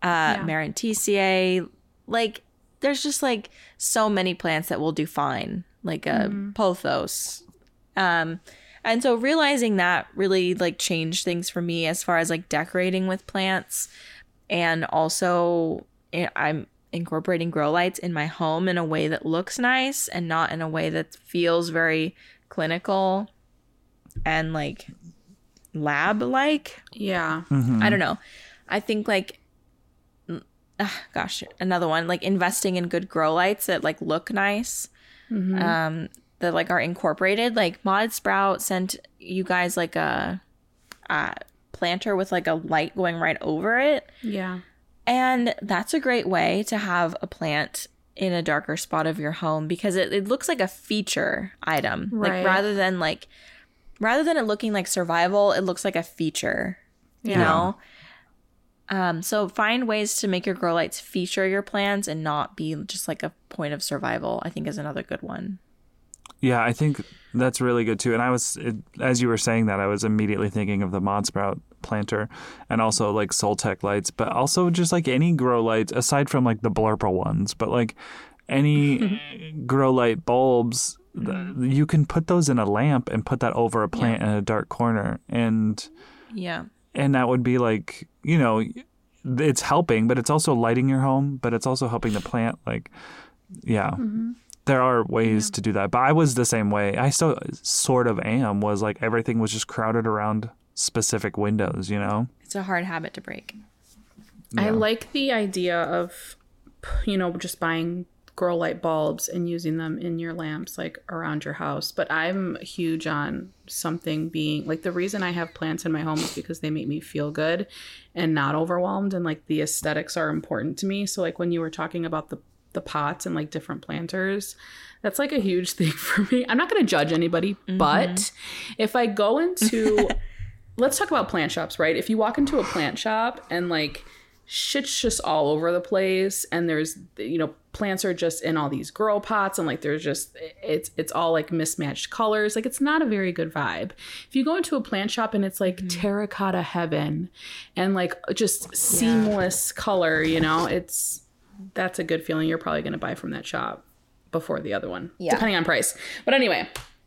uh, Yeah. Marantisiae. Like, there's just like so many plants that will do fine, like a Mm-hmm. pothos. Um, and so realizing that really like changed things for me as far as like decorating with plants, and also eh, I'm incorporating grow lights in my home in a way that looks nice and not in a way that feels very clinical and like lab like. Yeah. I don't know. I think like uh, gosh, another one, like investing in good grow lights that like look nice. Um that like are incorporated. Like Mod Sprout sent you guys like a, a planter with like a light going right over it. Yeah. And that's a great way to have a plant in a darker spot of your home because it, it looks like a feature item. Right. Like rather than like rather than it looking like survival, it looks like a feature. You Yeah. know? Um, so find ways to make your grow lights feature your plants and not be just like a point of survival, I think is another good one. Yeah, I think that's really good too. And I was, it, as you were saying that, I was immediately thinking of the Mod Sprout planter and also like Soltech lights, but also just like any grow lights aside from like the Blurple ones, but like any grow light bulbs, th- you can put those in a lamp and put that over a plant in a dark corner. And, Yeah. and that would be like, you know, it's helping, but it's also lighting your home, but it's also helping the plant. Like, yeah. There are ways to do that, but I was the same way. I still sort of am. Was like everything was just crowded around specific windows, you know. It's a hard habit to break. I Yeah. like the idea of, you know, just buying grow light bulbs and using them in your lamps, like around your house. But I'm huge on something being like the reason I have plants in my home is because they make me feel good and not overwhelmed. And like the aesthetics are important to me. So like when you were talking about the the pots and like different planters, that's like a huge thing for me. I'm not going to judge anybody, but if I go into, let's talk about plant shops, right? If you walk into a plant shop and like shit's just all over the place and there's, you know, plants are just in all these grow pots and like there's just, it's, it's all like mismatched colors. Like it's not a very good vibe. If you go into a plant shop and it's like terracotta heaven and like just seamless color, you know, it's, that's a good feeling. You're probably going to buy from that shop before the other one, Yeah. depending on price. But anyway,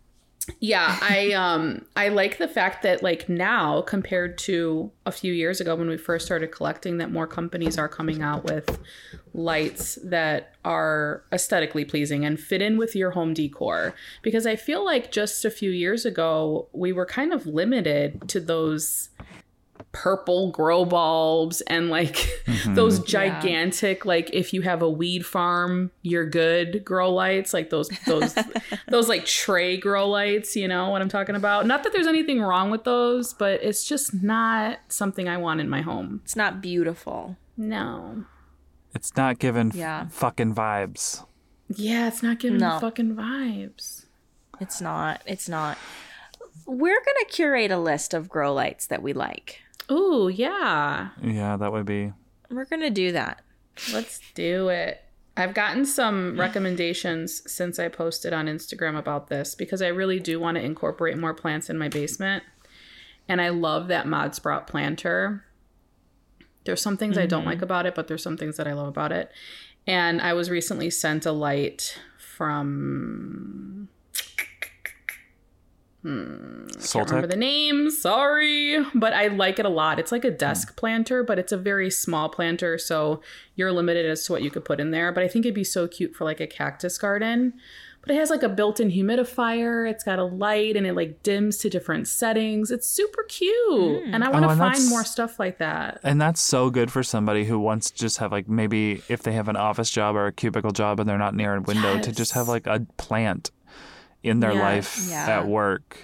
yeah, I um I like the fact that like now compared to a few years ago when we first started collecting, that more companies are coming out with lights that are aesthetically pleasing and fit in with your home decor. Because I feel like just a few years ago we were kind of limited to those purple grow bulbs and like those gigantic like if you have a weed farm you're good grow lights, like those those those like tray grow lights, you know what I'm talking about. Not that there's anything wrong with those, but it's just not something I want in my home. It's not beautiful. No. It's not giving Yeah. f- fucking vibes. Yeah, it's not giving No. fucking vibes. It's not. It's not. We're going to curate a list of grow lights that we like. Ooh, yeah. Yeah, that would be. We're going to do that. Let's do it. I've gotten some recommendations since I posted on Instagram about this because I really do want to incorporate more plants in my basement. And I love that Mod Sprout planter. There's some things I don't like about it, but there's some things that I love about it. And I was recently sent a light from... Hmm, I can't remember the Soltech. name, sorry, but I like it a lot. It's like a desk planter, but it's a very small planter, so you're limited as to what you could put in there. But I think it'd be so cute for like a cactus garden. But it has like a built-in humidifier. It's got a light and it like dims to different settings. It's super cute, and I want to Oh, and find that's- more stuff like that. And that's so good for somebody who wants to just have like maybe if they have an office job or a cubicle job and they're not near a window to just have like a plant in their Yes. life Yeah. at work.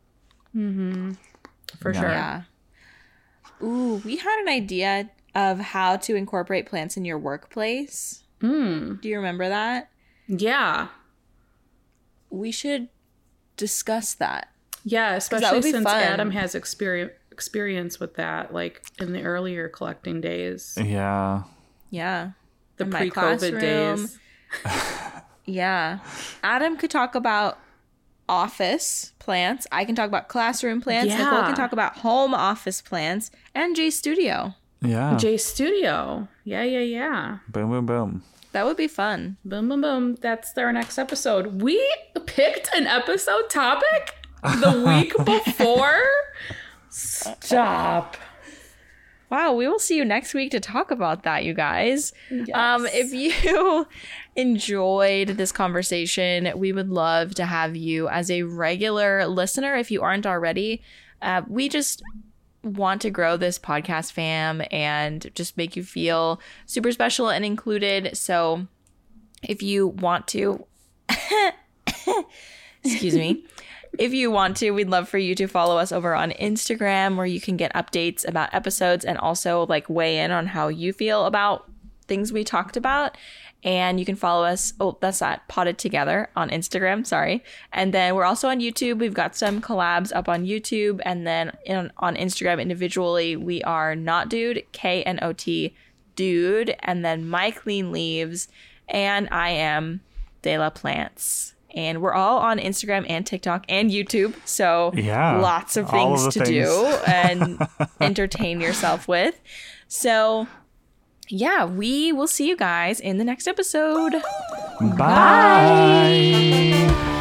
For Yeah. sure. Yeah. Ooh, we had an idea of how to incorporate plants in your workplace. Hmm. Do you remember that? Yeah. We should discuss that. Yeah, that especially would be since fun. Adam has experience experience with that, like in the earlier collecting days, Yeah. Yeah. the In my pre-COVID classroom. days. Yeah. Adam could talk about office plants. I can talk about classroom plants. Yeah. Nicole can talk about home office plants. And Jay Studio. Yeah. J Studio. Yeah, yeah, yeah. Boom, boom, boom. That would be fun. Boom, boom, boom. That's our next episode. We picked an episode topic the week before. Stop. Wow, we will see you next week to talk about that, you guys. Yes. Um, if you enjoyed this conversation, we would love to have you as a regular listener if you aren't already. Uh, we just want to grow this podcast fam and just make you feel super special and included. So if you want to, excuse me. If you want to, we'd love for you to follow us over on Instagram, where you can get updates about episodes and also like weigh in on how you feel about things we talked about. And you can follow us. Oh, that's that Potted Together on Instagram. Sorry. And then we're also on YouTube. We've got some collabs up on YouTube. And then in, on Instagram individually, we are Not Dude, K N O T Dude. And then My Clean Leaves. And I am De La Plants. And we're all on Instagram and TikTok and YouTube. So yeah, lots of things of to things. do and entertain yourself with. So yeah, we will see you guys in the next episode. Bye. Bye.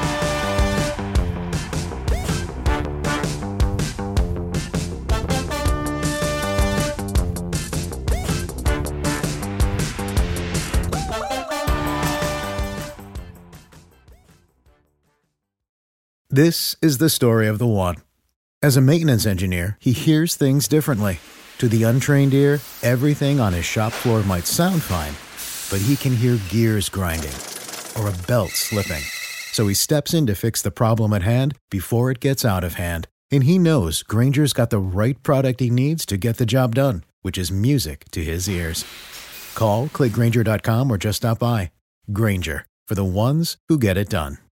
This is the story of the one. As a maintenance engineer, he hears things differently. To the untrained ear, everything on his shop floor might sound fine, but he can hear gears grinding or a belt slipping. So he steps in to fix the problem at hand before it gets out of hand. And he knows Grainger's got the right product he needs to get the job done, which is music to his ears. Call, click Grainger dot com, or just stop by. Grainger, for the ones who get it done.